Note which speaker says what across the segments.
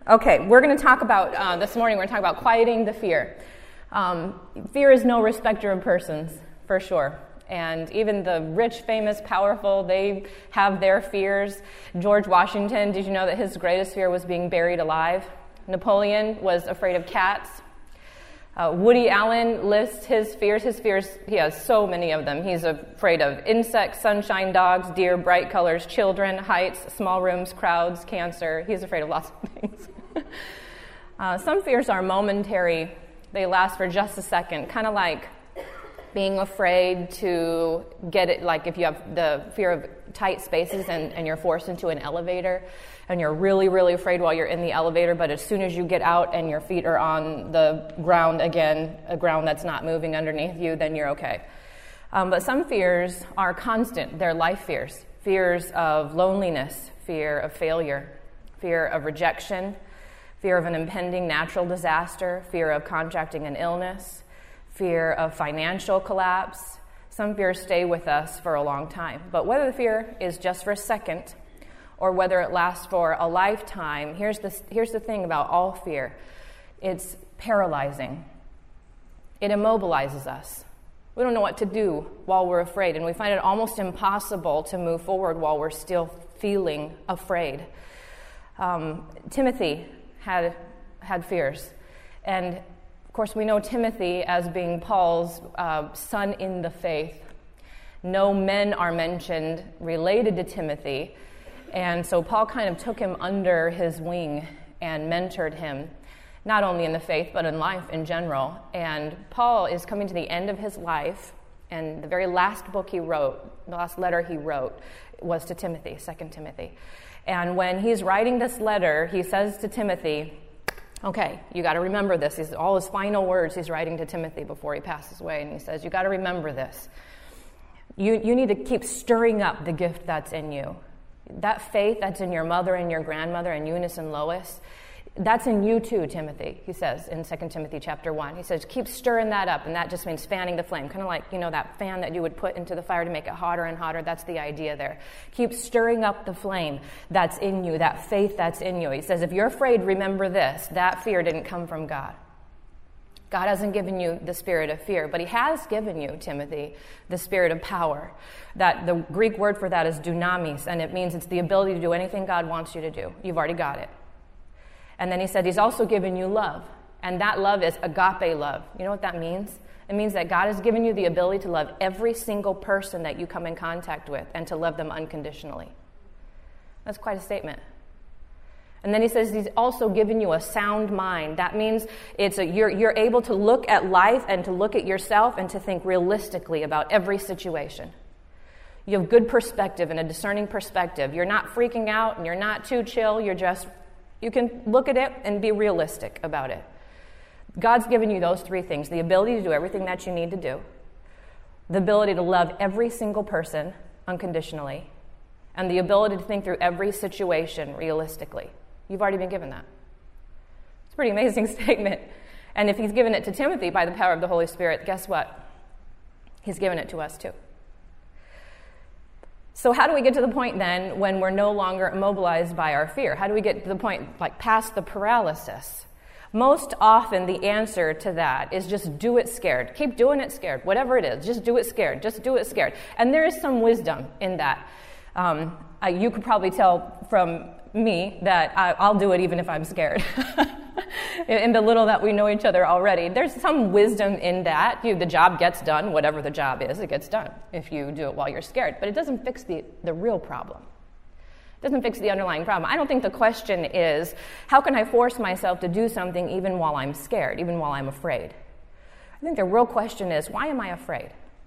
Speaker 1: Okay, we're going to talk about, this morning, we're going to talk about quieting the fear. Fear is no respecter of persons, for sure. And even the rich, famous, powerful, they have their fears. George Washington, did you know that his greatest fear was being buried alive? Napoleon was afraid of cats. Woody Allen lists his fears. He has so many of them. He's afraid of insects, sunshine, dogs, deer, bright colors, children, heights, small rooms, crowds, cancer. He's afraid of lots of things. Some fears are momentary. They last for just a second, kind of like being afraid to get it, like if you have the fear of tight spaces and you're forced into an elevator and you're really, really afraid while you're in the elevator, but as soon as you get out and your feet are on the ground again, a ground that's not moving underneath you, then you're okay. But some fears are constant. They're life fears. Fears of loneliness, fear of failure, fear of rejection, fear of an impending natural disaster, fear of contracting an illness, fear of financial collapse. Some fears stay with us for a long time. But whether the fear is just for a second or whether it lasts for a lifetime, here's the thing about all fear. It's paralyzing. It immobilizes us. We don't know what to do while we're afraid, and we find it almost impossible to move forward while we're still feeling afraid. Timothy had fears, and of course, we know Timothy as being Paul's son in the faith. No men are mentioned related to Timothy, and so Paul kind of took him under his wing and mentored him, not only in the faith, but in life in general. And Paul is coming to the end of his life, and the very last book he wrote, the last letter he wrote, was to Timothy, 2 Timothy. And when he's writing this letter, he says to Timothy, okay, you got to remember this. These are all his final words he's writing to Timothy before he passes away. And he says, you got to remember this. You need to keep stirring up the gift that's in you. That faith that's in your mother and your grandmother and Eunice and Lois, that's in you too, Timothy, he says in 2 Timothy chapter 1. He says, keep stirring that up, and that just means fanning the flame. Kind of like, that fan that you would put into the fire to make it hotter and hotter. That's the idea there. Keep stirring up the flame that's in you, that faith that's in you. He says, if you're afraid, remember this. That fear didn't come from God. God hasn't given you the spirit of fear, but he has given you, Timothy, the spirit of power. That the Greek word for that is dunamis, and it means it's the ability to do anything God wants you to do. You've already got it. And then he said he's also given you love. And that love is agape love. You know what that means? It means that God has given you the ability to love every single person that you come in contact with and to love them unconditionally. That's quite a statement. And then he says he's also given you a sound mind. That means you're able to look at life and to look at yourself and to think realistically about every situation. You have good perspective and a discerning perspective. You're not freaking out and you're not too chill. You can look at it and be realistic about it. God's given you those three things: the ability to do everything that you need to do, the ability to love every single person unconditionally, and the ability to think through every situation realistically. You've already been given that. It's a pretty amazing statement. And if he's given it to Timothy by the power of the Holy Spirit, guess what? He's given it to us too. So how do we get to the point then when we're no longer immobilized by our fear? How do we get to the point, like past the paralysis? Most often the answer to that is just do it scared. Keep doing it scared. Whatever it is, just do it scared. Just do it scared. And there is some wisdom in that. You could probably tell from me that I'll do it even if I'm scared. In the little that we know each other already, there's some wisdom in that. The job gets done, whatever the job is, it gets done if you do it while you're scared. But it doesn't fix the real problem. It doesn't fix the underlying problem. I don't think the question is, how can I force myself to do something even while I'm scared, even while I'm afraid? I think the real question is, why am I afraid?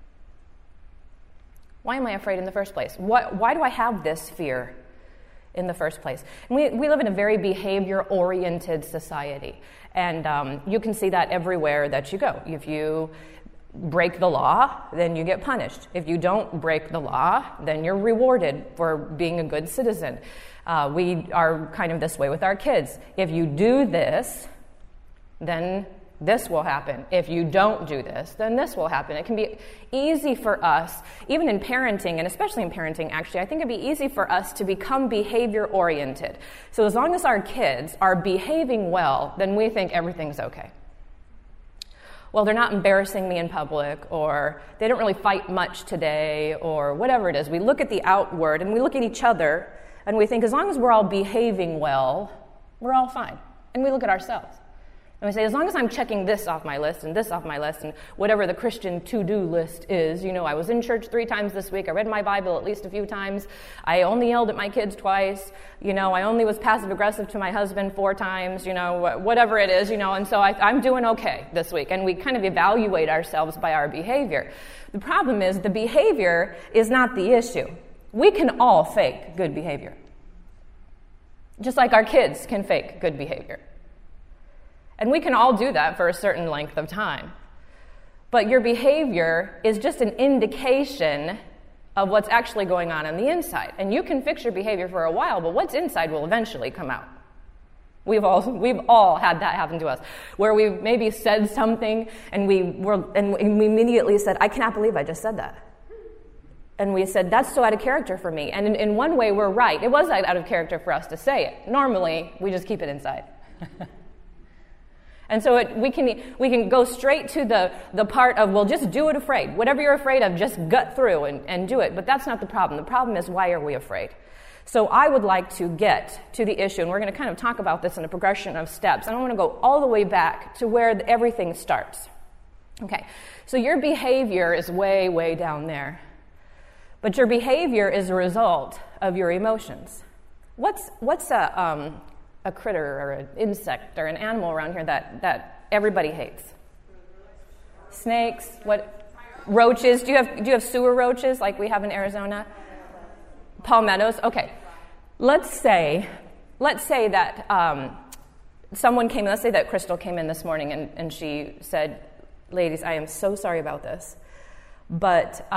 Speaker 1: Why am I afraid in the first place? Why do I have this fear in the first place? And we live in a very behavior-oriented society, and you can see that everywhere that you go. If you break the law, then you get punished. If you don't break the law, then you're rewarded for being a good citizen. We are kind of this way with our kids. If you do this, then this will happen. If you don't do this, then this will happen. It can be easy for us, even in parenting, and especially in parenting, actually, I think it'd be easy for us to become behavior-oriented. So as long as our kids are behaving well, then we think everything's okay. Well, they're not embarrassing me in public, or they don't really fight much today, or whatever it is. We look at the outward, and we look at each other, and we think as long as we're all behaving well, we're all fine. And we look at ourselves. And we say, as long as I'm checking this off my list and this off my list and whatever the Christian to-do list is, I was in church 3 times this week, I read my Bible at least a few times, I only yelled at my kids twice, I only was passive-aggressive to my husband 4 times, whatever it is, and so I'm doing okay this week. And we kind of evaluate ourselves by our behavior. The problem is the behavior is not the issue. We can all fake good behavior. Just like our kids can fake good behavior. And we can all do that for a certain length of time. But your behavior is just an indication of what's actually going on the inside. And you can fix your behavior for a while, but what's inside will eventually come out. We've all had that happen to us, where we maybe said something and we immediately said, I cannot believe I just said that. And we said, that's so out of character for me. And in one way, we're right. It was out of character for us to say it. Normally, we just keep it inside. And so we can go straight to the part of, well, just do it afraid. Whatever you're afraid of, just gut through and do it. But that's not the problem. The problem is, why are we afraid? So I would like to get to the issue, and we're going to kind of talk about this in a progression of steps. And I want to go all the way back to where everything starts. Okay, so your behavior is way, way down there. But your behavior is a result of your emotions. What's a critter or an insect or an animal around here that everybody hates? Snakes? What? Roaches? Do you have sewer roaches like we have in Arizona? Palmettos? Okay. Let's say that someone came. Let's say that Crystal came in this morning and she said, "Ladies, I am so sorry about this, but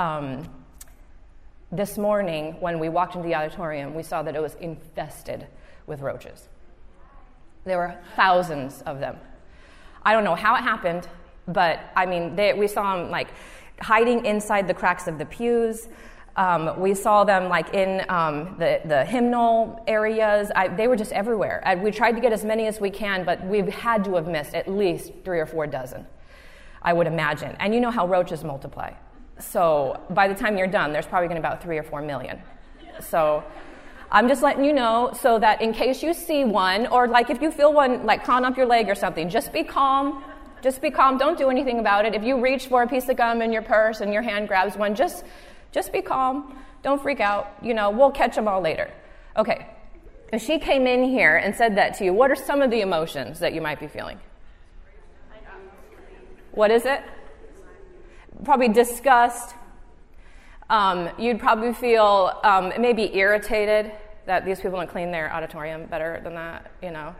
Speaker 1: this morning when we walked into the auditorium, we saw that it was infested with roaches. There were thousands of them. I don't know how it happened, but we saw them like hiding inside the cracks of the pews. We saw them like in the hymnal areas. They were just everywhere. We tried to get as many as we can, but we've had to have missed at least 3 or 4 dozen, I would imagine. And you know how roaches multiply. So by the time you're done, there's probably going to be about 3 or 4 million. So I'm just letting you know so that in case you see one, or like if you feel one like crawling up your leg or something, just be calm. Just be calm. Don't do anything about it. If you reach for a piece of gum in your purse and your hand grabs one, just be calm. Don't freak out. We'll catch them all later. Okay. If she came in here and said that to you, what are some of the emotions that you might be feeling? What is it? Probably disgust. You'd probably feel maybe irritated that these people don't clean their auditorium better than that,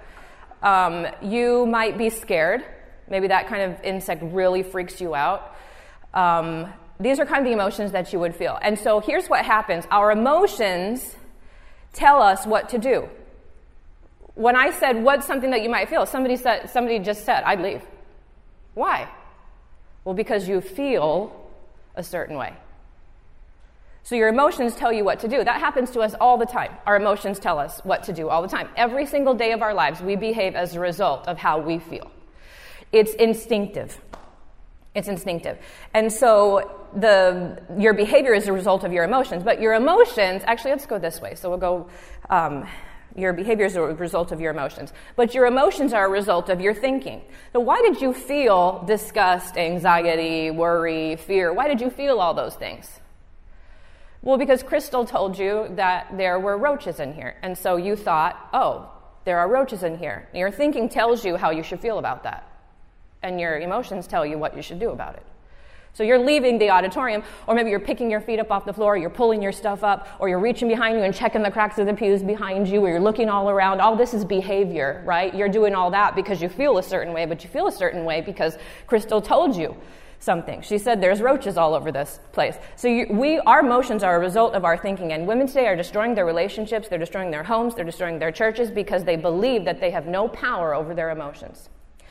Speaker 1: You might be scared. Maybe that kind of insect really freaks you out. These are kind of the emotions that you would feel. And so here's what happens. Our emotions tell us what to do. When I said, what's something that you might feel? Somebody just said, I'd leave. Why? Well, because you feel a certain way. So your emotions tell you what to do. That happens to us all the time. Our emotions tell us what to do all the time. Every single day of our lives, we behave as a result of how we feel. It's instinctive. It's instinctive. And so your behavior is a result of your emotions. But your emotions, actually, let's go this way. So we'll go, your behavior is a result of your emotions. But your emotions are a result of your thinking. So why did you feel disgust, anxiety, worry, fear? Why did you feel all those things? Well, because Crystal told you that there were roaches in here. And so you thought, oh, there are roaches in here. Your thinking tells you how you should feel about that. And your emotions tell you what you should do about it. So you're leaving the auditorium, or maybe you're picking your feet up off the floor, you're pulling your stuff up, or you're reaching behind you and checking the cracks of the pews behind you, or you're looking all around. All this is behavior, right? You're doing all that because you feel a certain way, but you feel a certain way because Crystal told you something. She said there's roaches all over this place. So our emotions are a result of our thinking, and women today are destroying their relationships, they're destroying their homes, they're destroying their churches because they believe that they have no power over their emotions.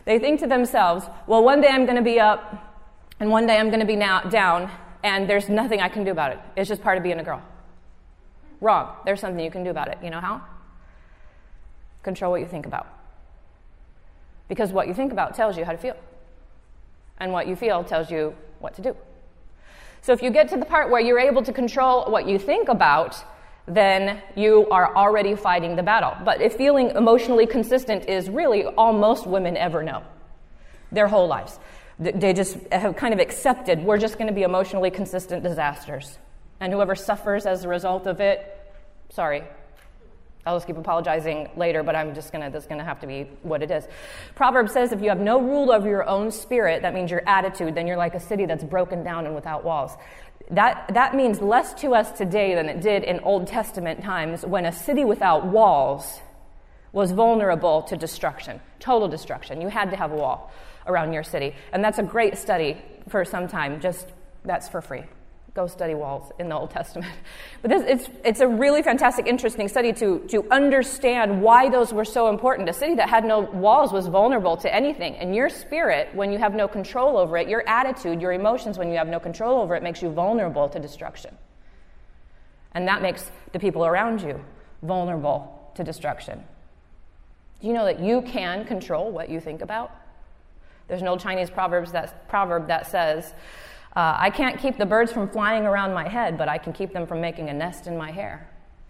Speaker 1: They think to themselves, well, one day I'm going to be up, and one day I'm going to be down, and there's nothing I can do about it. It's just part of being a girl. Wrong. There's something you can do about it. You know how? Control what you think about. Because what you think about tells you how to feel. And what you feel tells you what to do. So if you get to the part where you're able to control what you think about, then you are already fighting the battle. But if feeling emotionally consistent is really all most women ever know, their whole lives. They just have kind of accepted we're just going to be emotionally consistent disasters. And whoever suffers as a result of it, sorry. I'll just keep apologizing later, but that's going to have to be what it is. Proverbs says if you have no rule over your own spirit, that means your attitude, then you're like a city that's broken down and without walls. That means less to us today than it did in Old Testament times when a city without walls was vulnerable to destruction, total destruction. You had to have a wall around your city. And that's a great study for some time. That's for free. Go study walls in the Old Testament. But it's a really fantastic, interesting study to understand why those were so important. A city that had no walls was vulnerable to anything. And your spirit, when you have no control over it, your attitude, your emotions, when you have no control over it, makes you vulnerable to destruction. And that makes the people around you vulnerable to destruction. Do you know that you can control what you think about? There's an old Chinese proverb that says, I can't keep the birds from flying around my head, but I can keep them from making a nest in my hair.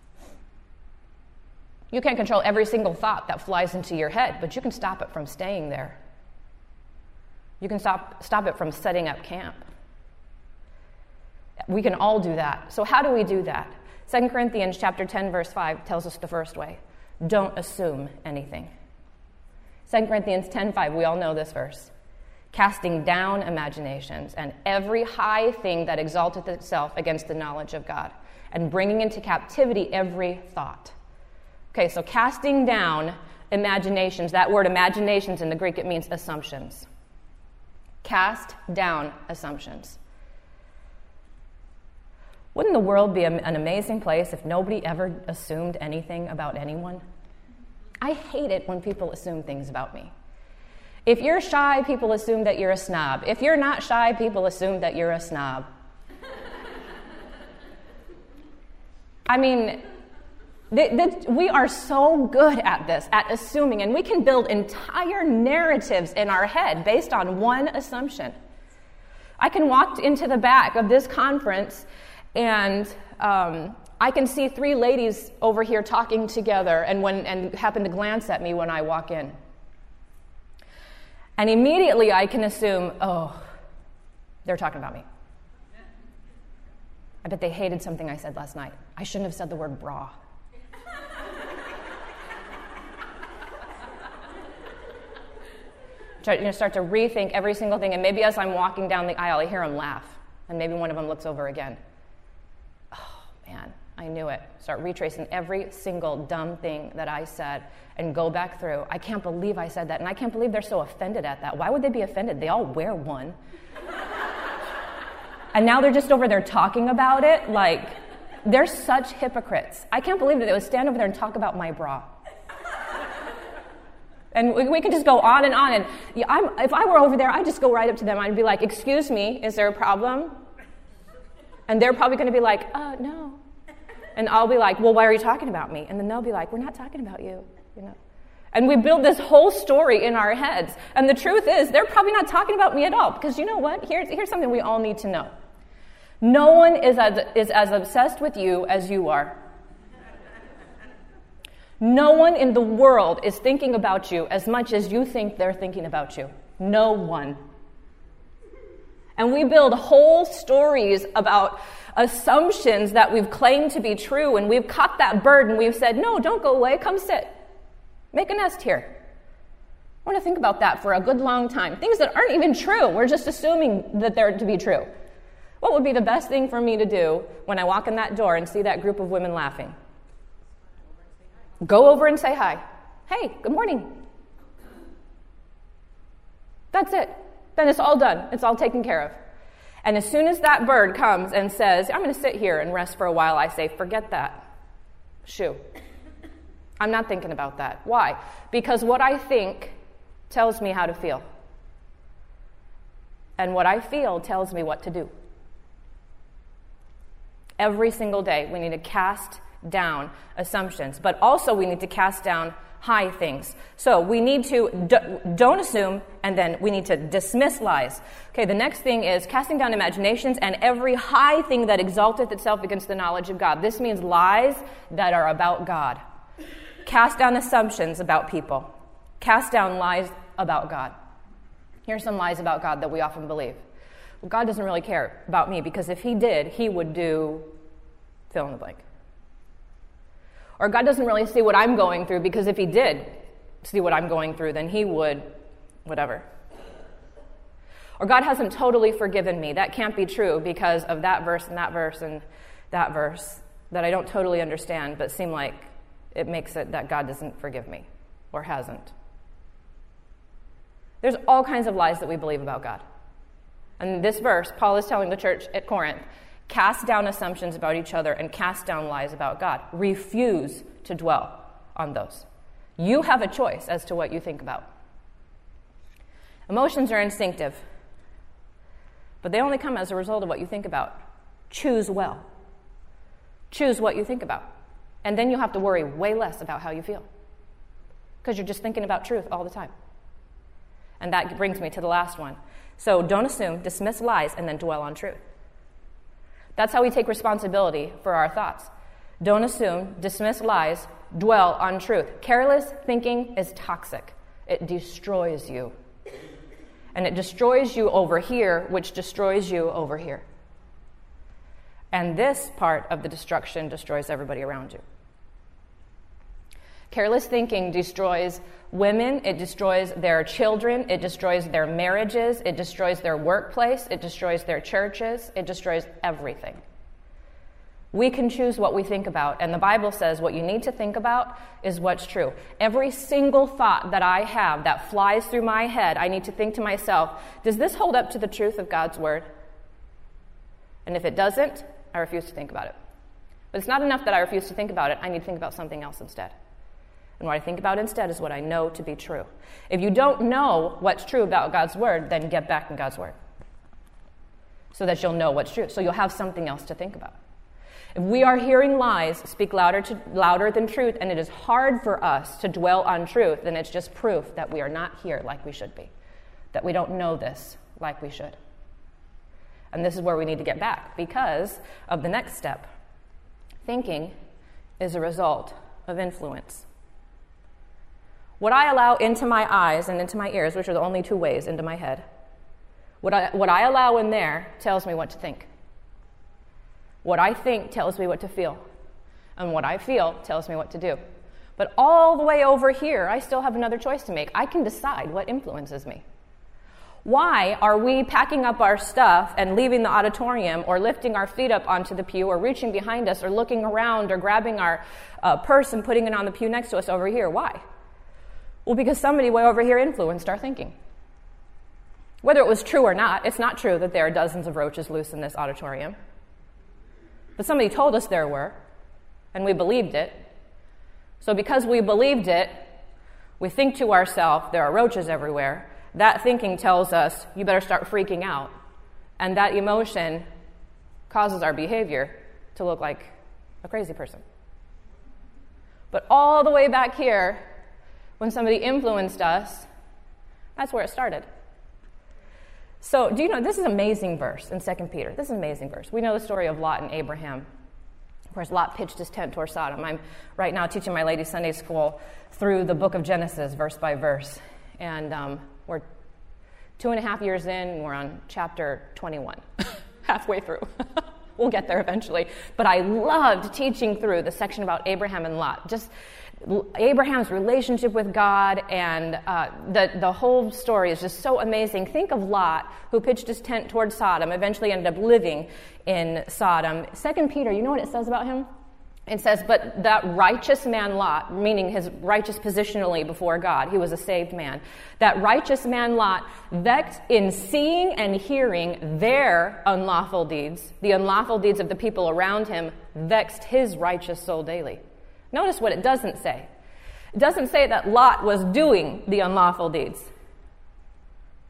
Speaker 1: You can't control every single thought that flies into your head, but you can stop it from staying there. You can stop it from setting up camp. We can all do that. So how do we do that? 2 Corinthians chapter 10, verse 5 tells us the first way. Don't assume anything. 2 Corinthians 10:5, we all know this verse. Casting down imaginations and every high thing that exalteth itself against the knowledge of God, and bringing into captivity every thought. Okay, so casting down imaginations, that word imaginations in the Greek, it means assumptions. Cast down assumptions. Wouldn't the world be an amazing place if nobody ever assumed anything about anyone? I hate it when people assume things about me. If you're shy, people assume that you're a snob. If you're not shy, people assume that you're a snob. I mean, we are so good at this, at assuming, and we can build entire narratives in our head based on one assumption. I can walk into the back of this conference and I can see three ladies over here talking together and happen to glance at me when I walk in. And immediately I can assume, oh, they're talking about me. I bet they hated something I said last night. I shouldn't have said the word bra. Start to rethink every single thing, and maybe as I'm walking down the aisle, I hear them laugh, and maybe one of them looks over again. Oh, man, I knew it. Start retracing every single dumb thing that I said and go back through. I can't believe I said that, and I can't believe they're so offended at that. Why would they be offended? They all wear one. And now they're just over there talking about it. Like, they're such hypocrites. I can't believe that they would stand over there and talk about my bra. And we could just go on and on. And if I were over there, I'd just go right up to them. I'd be like, excuse me, is there a problem? And they're probably going to be like, no. And I'll be like, well, why are you talking about me? And then they'll be like, we're not talking about you, you know. And we build this whole story in our heads. And the truth is, they're probably not talking about me at all. Because you know what? Here's something we all need to know. No one is as obsessed with you as you are. No one in the world is thinking about you as much as you think they're thinking about you. No one. And we build whole stories about assumptions that we've claimed to be true, and we've caught that bird and we've said, no, don't go away, come sit. Make a nest here. I want to think about that for a good long time. Things that aren't even true. We're just assuming that they're to be true. What would be the best thing for me to do when I walk in that door and see that group of women laughing? Go over and say hi. Hey, good morning. That's it. Then it's all done. It's all taken care of. And as soon as that bird comes and says, I'm going to sit here and rest for a while, I say, forget that. Shoo. I'm not thinking about that. Why? Because what I think tells me how to feel. And what I feel tells me what to do. Every single day, we need to cast down assumptions, but also we need to cast down high things. So we need to don't assume, and then we need to dismiss lies. Okay, the next thing is casting down imaginations and every high thing that exalteth itself against the knowledge of God. This means lies that are about God. Cast down assumptions about people. Cast down lies about God. Here's some lies about God that we often believe. Well, God doesn't really care about me because if he did, he would do fill in the blank. Or God doesn't really see what I'm going through because if he did see what I'm going through, then he would whatever. Or God hasn't totally forgiven me. That can't be true because of that verse and that verse and that verse that I don't totally understand but seem like it makes it that God doesn't forgive me or hasn't. There's all kinds of lies that we believe about God. And in this verse, Paul is telling the church at Corinth, cast down assumptions about each other and cast down lies about God. Refuse to dwell on those. You have a choice as to what you think about. Emotions are instinctive, but they only come as a result of what you think about. Choose well. Choose what you think about. And then you'll have to worry way less about how you feel because you're just thinking about truth all the time. And that brings me to the last one. So don't assume, dismiss lies, and then dwell on truth. That's how we take responsibility for our thoughts. Don't assume, dismiss lies, dwell on truth. Careless thinking is toxic. It destroys you. And it destroys you over here, which destroys you over here. And this part of the destruction destroys everybody around you. Careless thinking destroys women, it destroys their children, it destroys their marriages, it destroys their workplace, it destroys their churches, it destroys everything. We can choose what we think about, and the Bible says what you need to think about is what's true. Every single thought that I have that flies through my head, I need to think to myself, does this hold up to the truth of God's word? And if it doesn't, I refuse to think about it. But it's not enough that I refuse to think about it, I need to think about something else instead. And what I think about instead is what I know to be true. If you don't know what's true about God's word, then get back in God's word so that you'll know what's true. So you'll have something else to think about. If we are hearing lies speak louder than truth, and it is hard for us to dwell on truth, then it's just proof that we are not here like we should be, that we don't know this like we should. And this is where we need to get back because of the next step. Thinking is a result of influence. What I allow into my eyes and into my ears, which are the only two ways into my head, what I allow in there tells me what to think. What I think tells me what to feel. And what I feel tells me what to do. But all the way over here, I still have another choice to make. I can decide what influences me. Why are we packing up our stuff and leaving the auditorium or lifting our feet up onto the pew or reaching behind us or looking around or grabbing our purse and putting it on the pew next to us over here? Why? Well, because somebody way over here influenced our thinking. Whether it was true or not, it's not true that there are dozens of roaches loose in this auditorium. But somebody told us there were, and we believed it. So because we believed it, we think to ourselves, there are roaches everywhere. That thinking tells us, you better start freaking out. And that emotion causes our behavior to look like a crazy person. But all the way back here, when somebody influenced us, that's where it started. So, do you know, this is an amazing verse in 2 Peter. This is an amazing verse. We know the story of Lot and Abraham. Of course, Lot pitched his tent toward Sodom. I'm right now teaching my ladies' Sunday school through the book of Genesis, verse by verse. And we're 2.5 years in, and we're on chapter 21, halfway through. We'll get there eventually. But I loved teaching through the section about Abraham and Lot. Just Abraham's relationship with God, and the whole story is just so amazing. Think of Lot, who pitched his tent toward Sodom, eventually ended up living in Sodom. 2 Peter, you know what it says about him? It says, but that righteous man Lot, meaning his righteous positionally before God, he was a saved man, that righteous man Lot, vexed in seeing and hearing their unlawful deeds, the unlawful deeds of the people around him, vexed his righteous soul daily. Notice what it doesn't say. It doesn't say that Lot was doing the unlawful deeds.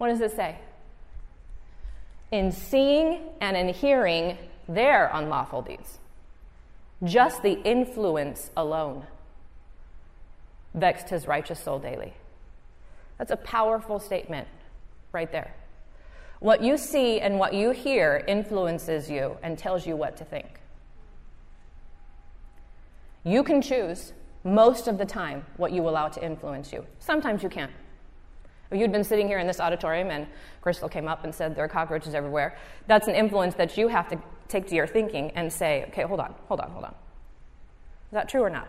Speaker 1: What does it say? In seeing and in hearing their unlawful deeds. Just the influence alone vexed his righteous soul daily. That's a powerful statement right there. What you see and what you hear influences you and tells you what to think. You can choose most of the time what you allow to influence you. Sometimes you can't. If you'd been sitting here in this auditorium and Crystal came up and said there are cockroaches everywhere, that's an influence that you have to take to your thinking and say, okay, hold on. Is that true or not?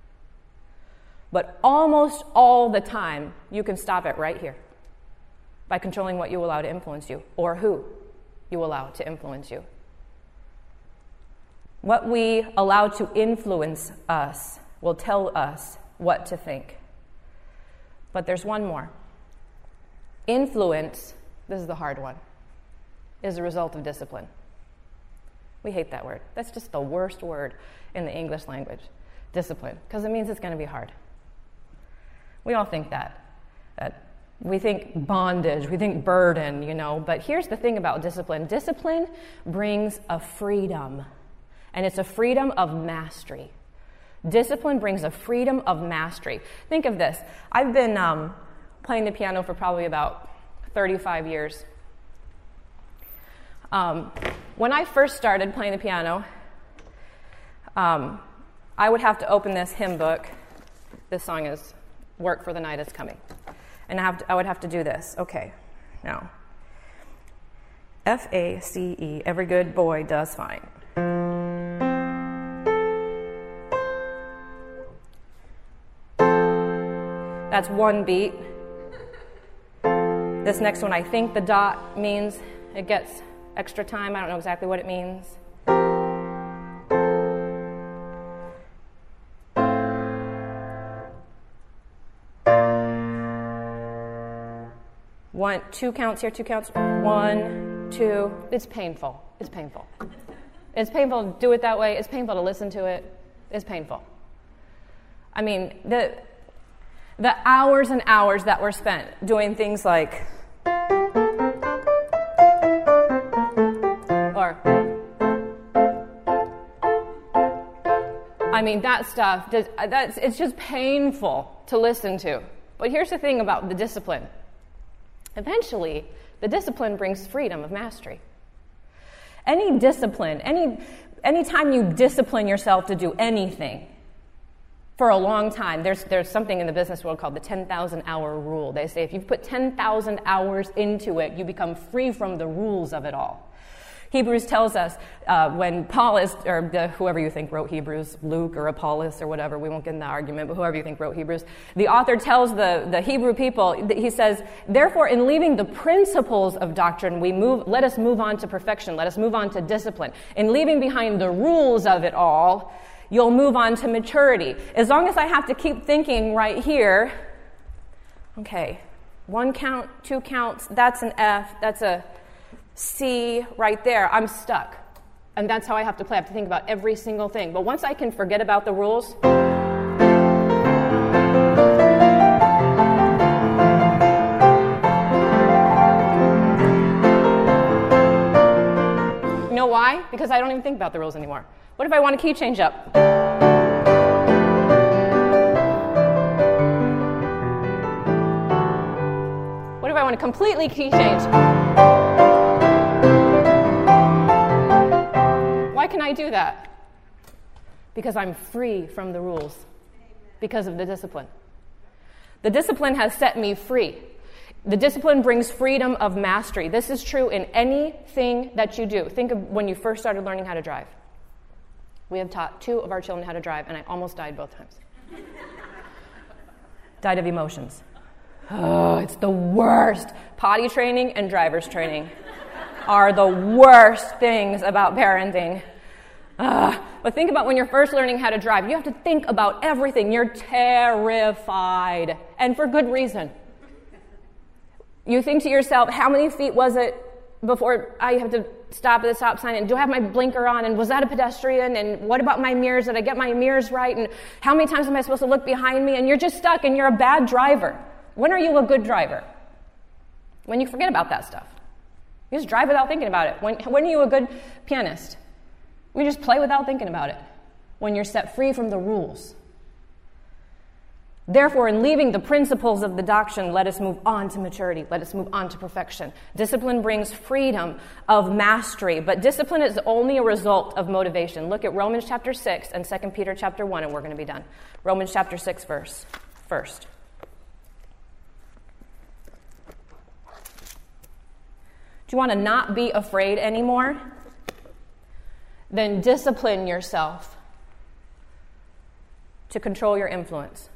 Speaker 1: But almost all the time, you can stop it right here by controlling what you allow to influence you or who you allow to influence you. What we allow to influence us will tell us what to think. But there's one more. Influence, this is the hard one, is a result of discipline. We hate that word. That's just the worst word in the English language, discipline, because it means it's going to be hard. We all think that we think bondage, we think burden, but here's the thing about discipline. Discipline brings a freedom, and it's a freedom of mastery. Discipline brings a freedom of mastery. Think of this. I've been playing the piano for probably about 35 years. When I first started playing the piano, I would have to open this hymn book. This song is Work for the Night is Coming. And I would have to do this. Okay, now. F-A-C-E, every good boy does fine. That's one beat. This next one, I think the dot means it gets extra time. I don't know exactly what it means. 1, 2 counts here, 2 counts. 1, 2. It's painful. It's painful. It's painful to do it that way. It's painful to listen to it. It's painful. I mean, the hours and hours that were spent doing things like, that stuff, it's just painful to listen to. But here's the thing about the discipline. Eventually, the discipline brings freedom of mastery. Any discipline, anytime you discipline yourself to do anything for a long time, there's something in the business world called the 10,000-hour rule. They say if you put 10,000 hours into it, you become free from the rules of it all. Hebrews tells us when Paul whoever you think wrote Hebrews, Luke or Apollos or whatever, we won't get in that argument, but whoever you think wrote Hebrews, the author tells the Hebrew people, he says, therefore in leaving the principles of doctrine, let us move on to perfection, let us move on to discipline. In leaving behind the rules of it all, you'll move on to maturity. As long as I have to keep thinking right here, okay, 1 count, 2 counts, that's an F, that's a C right there, I'm stuck. And that's how I have to play. I have to think about every single thing. But once I can forget about the rules, you know why? Because I don't even think about the rules anymore. What if I want a key change up? What if I want to completely key change? Why can I do that? Because I'm free from the rules. Because of the discipline. The discipline has set me free. The discipline brings freedom of mastery. This is true in anything that you do. Think of when you first started learning how to drive. We have taught 2 of our children how to drive, and I almost died both times. Died of emotions. Oh, it's the worst. Potty training and driver's training are the worst things about parenting. But think about when you're first learning how to drive. You have to think about everything. You're terrified, and for good reason. You think to yourself, how many feet was it before I have to stop at the stop sign? And do I have my blinker on? And was that a pedestrian? And what about my mirrors? Did I get my mirrors right? And how many times am I supposed to look behind me? And you're just stuck, and you're a bad driver. When are you a good driver? When you forget about that stuff. You just drive without thinking about it. When are you a good pianist? We just play without thinking about it. When you're set free from the rules. Therefore, in leaving the principles of the doctrine, let us move on to maturity. Let us move on to perfection. Discipline brings freedom of mastery, but discipline is only a result of motivation. Look at Romans chapter 6 and 2 Peter chapter 1, and we're going to be done. Romans chapter 6 verse first. Do you want to not be afraid anymore? Then discipline yourself to control your influence.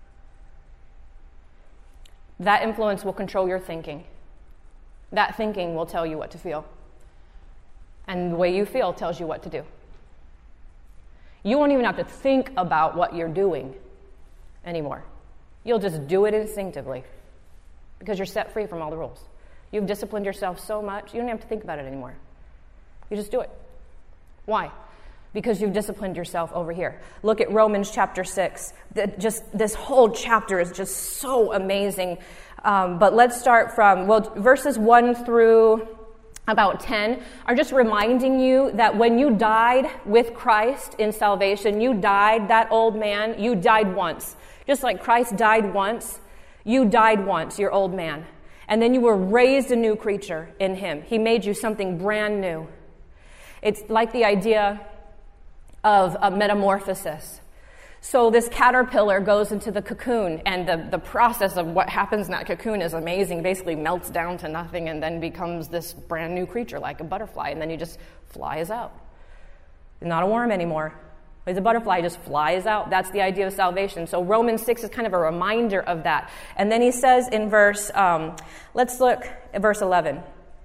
Speaker 1: That influence will control your thinking. That thinking will tell you what to feel. And the way you feel tells you what to do. You won't even have to think about what you're doing anymore. You'll just do it instinctively because you're set free from all the rules. You've disciplined yourself so much, you don't have to think about it anymore. You just do it. Why? Because you've disciplined yourself over here. Look at Romans chapter 6. This whole chapter is just so amazing. But let's start from, verses 1 through about 10 are just reminding you that when you died with Christ in salvation, you died, that old man, you died once. Just like Christ died once, you died once, your old man. And then you were raised a new creature in him. He made you something brand new. It's like the idea of a metamorphosis. So this caterpillar goes into the cocoon, and the process of what happens in that cocoon is amazing. Basically melts down to nothing and then becomes this brand new creature like a butterfly, and then he just flies out. He's not a worm anymore. He's a butterfly, he just flies out. That's the idea of salvation. So Romans 6 is kind of a reminder of that. And then he says in let's look at verse 11.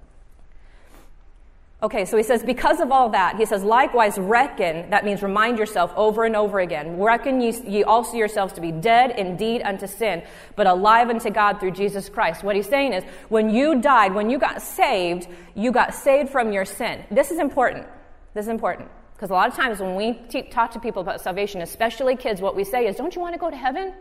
Speaker 1: Okay, so he says, because of all that, he says, likewise reckon, that means remind yourself over and over again, reckon ye also yourselves to be dead indeed unto sin, but alive unto God through Jesus Christ. What he's saying is, when you died, when you got saved from your sin. This is important. Because a lot of times when we talk to people about salvation, especially kids, what we say is, don't you want to go to heaven?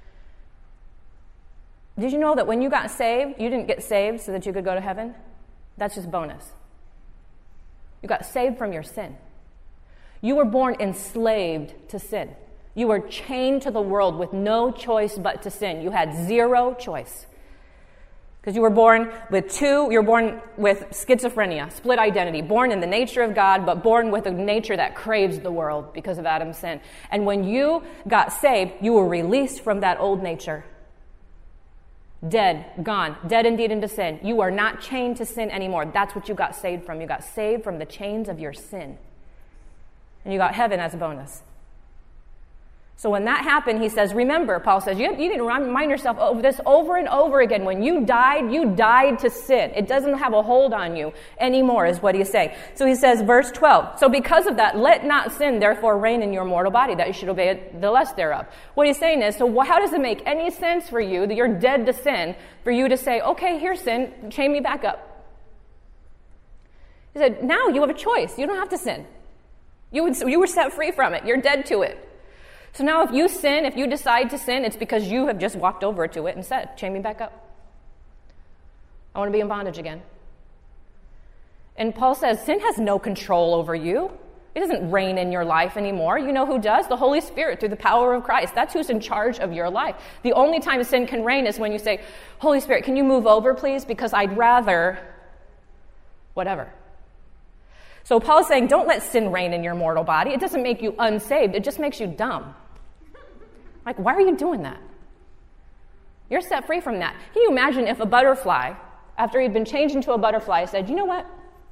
Speaker 1: Did you know that when you got saved, you didn't get saved so that you could go to heaven? That's just bonus. You got saved from your sin. You were born enslaved to sin. You were chained to the world with no choice but to sin. You had zero choice. Because you were born with schizophrenia, split identity, born in the nature of God, but born with a nature that craves the world because of Adam's sin. And when you got saved, you were released from that old nature. Dead, gone, dead indeed into sin. You are not chained to sin anymore. That's what you got saved from. You got saved from the chains of your sin. And you got heaven as a bonus. So when that happened, he says, remember, Paul says, you need to remind yourself of this over and over again. When you died to sin. It doesn't have a hold on you anymore, is what he's saying. So he says, verse 12, so because of that, let not sin therefore reign in your mortal body, that you should obey the lust thereof. What he's saying is, so how does it make any sense for you that you're dead to sin, for you to say, okay, here's sin, chain me back up? He said, now you have a choice. You don't have to sin. You were set free from it. You're dead to it. So now if you sin, if you decide to sin, it's because you have just walked over to it and said, chain me back up. I want to be in bondage again. And Paul says, sin has no control over you. It doesn't reign in your life anymore. You know who does? The Holy Spirit through the power of Christ. That's who's in charge of your life. The only time sin can reign is when you say, Holy Spirit, can you move over, please? Because I'd rather whatever. So Paul's saying, don't let sin reign in your mortal body. It doesn't make you unsaved. It just makes you dumb. Like, why are you doing that? You're set free from that. Can you imagine if a butterfly, after he'd been changed into a butterfly, said, you know what?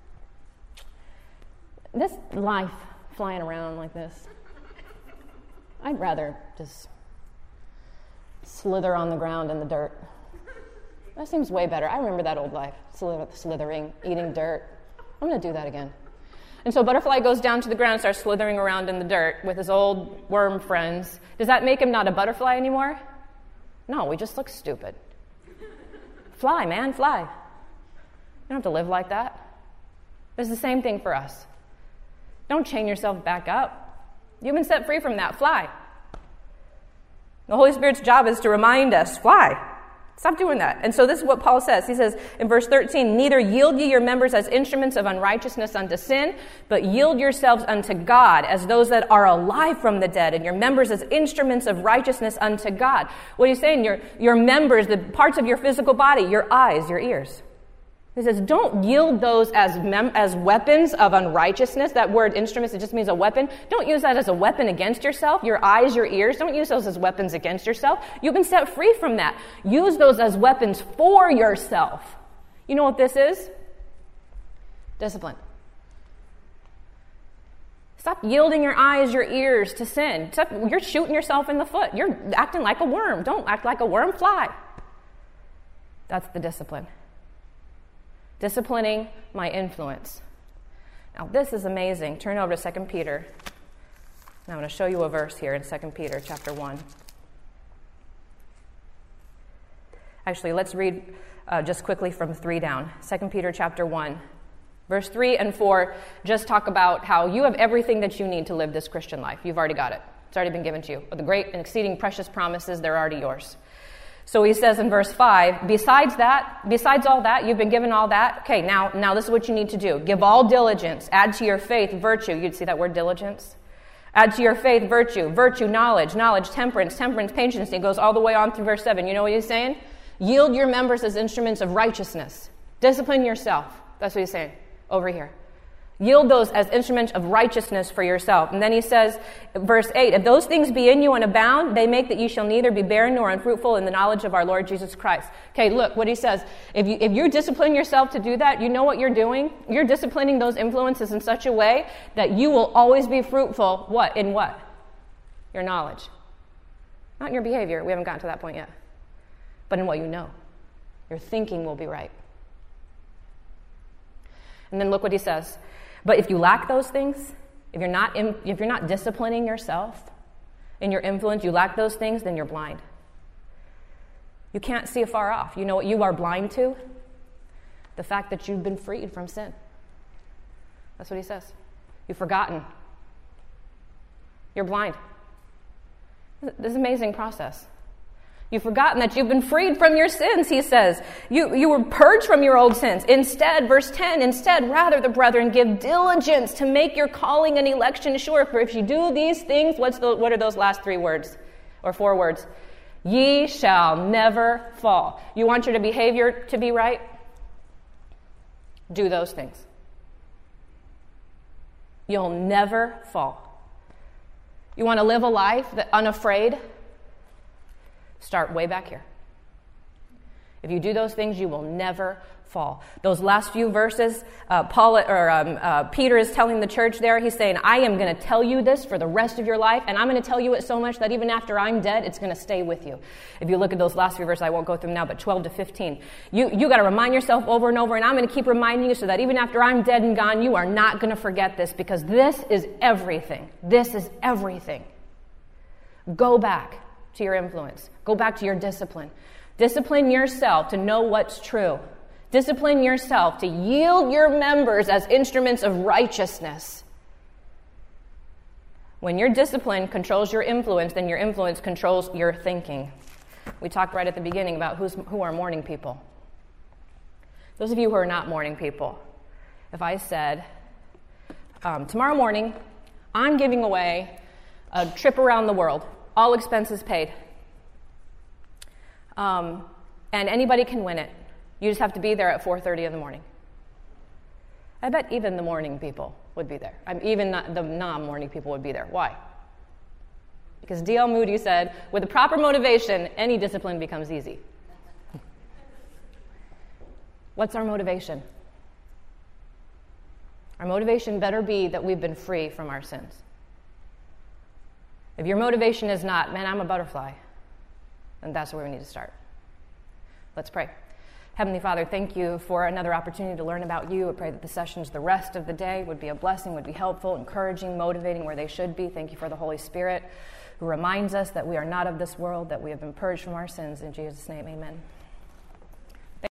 Speaker 1: This life flying around like this, I'd rather just slither on the ground in the dirt. That seems way better. I remember that old life, slithering, eating dirt. I'm going to do that again. And so butterfly goes down to the ground and starts slithering around in the dirt with his old worm friends. Does that make him not a butterfly anymore? No, we just look stupid. Fly, man, fly. You don't have to live like that. It's the same thing for us. Don't chain yourself back up. You've been set free from that. Fly. The Holy Spirit's job is to remind us, fly. Stop doing that. And so this is what Paul says. He says in verse 13, neither yield ye your members as instruments of unrighteousness unto sin, but yield yourselves unto God as those that are alive from the dead, and your members as instruments of righteousness unto God. What are you saying? Your members, the parts of your physical body, your eyes, your ears. He says, don't yield those as weapons of unrighteousness. That word instruments, it just means a weapon. Don't use that as a weapon against yourself. Your eyes, your ears, don't use those as weapons against yourself. You've been set free from that. Use those as weapons for yourself. You know what this is? Discipline. Stop yielding your eyes, your ears to sin. You're shooting yourself in the foot. You're acting like a worm. Don't act like a worm, fly. That's the discipline. Disciplining my influence. Now, this is amazing. Turn over to 2 Peter. Now, I'm going to show you a verse here in 2 Peter chapter 1. Actually, let's read just quickly from 3 down. 2 Peter chapter 1. Verse 3 and 4 just talk about how you have everything that you need to live this Christian life. You've already got it. It's already been given to you. The great and exceeding precious promises, they're already yours. So he says in verse 5, besides all that, you've been given all that. Okay, now this is what you need to do. Give all diligence. Add to your faith virtue. You'd see that word diligence. Add to your faith virtue. Virtue, knowledge. Knowledge, temperance. Temperance, patience. It goes all the way on through verse 7. You know what he's saying? Yield your members as instruments of righteousness. Discipline yourself. That's what he's saying over here. Yield those as instruments of righteousness for yourself. And then he says, verse 8, if those things be in you and abound, they make that you shall neither be barren nor unfruitful in the knowledge of our Lord Jesus Christ. Okay, look what he says. If you discipline yourself to do that, you know what you're doing? You're disciplining those influences in such a way that you will always be fruitful. What? In what? Your knowledge. Not in your behavior. We haven't gotten to that point yet. But in what you know. Your thinking will be right. And then look what he says. But if you lack those things, if you're not disciplining yourself in your influence, you lack those things, then you're blind. You can't see afar off. You know what you are blind to? The fact that you've been freed from sin. That's what he says. You've forgotten. You're blind. This is an amazing process. You've forgotten that you've been freed from your sins, he says. You were purged from your old sins. Instead, verse 10, rather the brethren, give diligence to make your calling and election sure. For if you do these things, what are those last 3 words or 4 words? Ye shall never fall. You want your behavior to be right? Do those things. You'll never fall. You want to live a life that unafraid? Start way back here. If you do those things, you will never fall. Those last few verses, Peter is telling the church there, he's saying, I am going to tell you this for the rest of your life, and I'm going to tell you it so much that even after I'm dead, it's going to stay with you. If you look at those last few verses, I won't go through them now, but 12 to 15, you got to remind yourself over and over, and I'm going to keep reminding you so that even after I'm dead and gone, you are not going to forget this, because this is everything. This is everything. Go back to your influence. Go back to your discipline. Discipline yourself to know what's true. Discipline yourself to yield your members as instruments of righteousness. When your discipline controls your influence, then your influence controls your thinking. We talked right at the beginning about who are morning people. Those of you who are not morning people, if I said, tomorrow morning, I'm giving away a trip around the world, all expenses paid. And anybody can win it. You just have to be there at 4:30 in the morning. I bet even the morning people would be there. Even the non-morning people would be there. Why? Because D.L. Moody said, with the proper motivation, any discipline becomes easy. What's our motivation? Our motivation better be that we've been free from our sins. If your motivation is not, man, I'm a butterfly, then that's where we need to start. Let's pray. Heavenly Father, thank you for another opportunity to learn about you. I pray that the sessions the rest of the day would be a blessing, would be helpful, encouraging, motivating where they should be. Thank you for the Holy Spirit who reminds us that we are not of this world, that we have been purged from our sins. In Jesus' name, amen.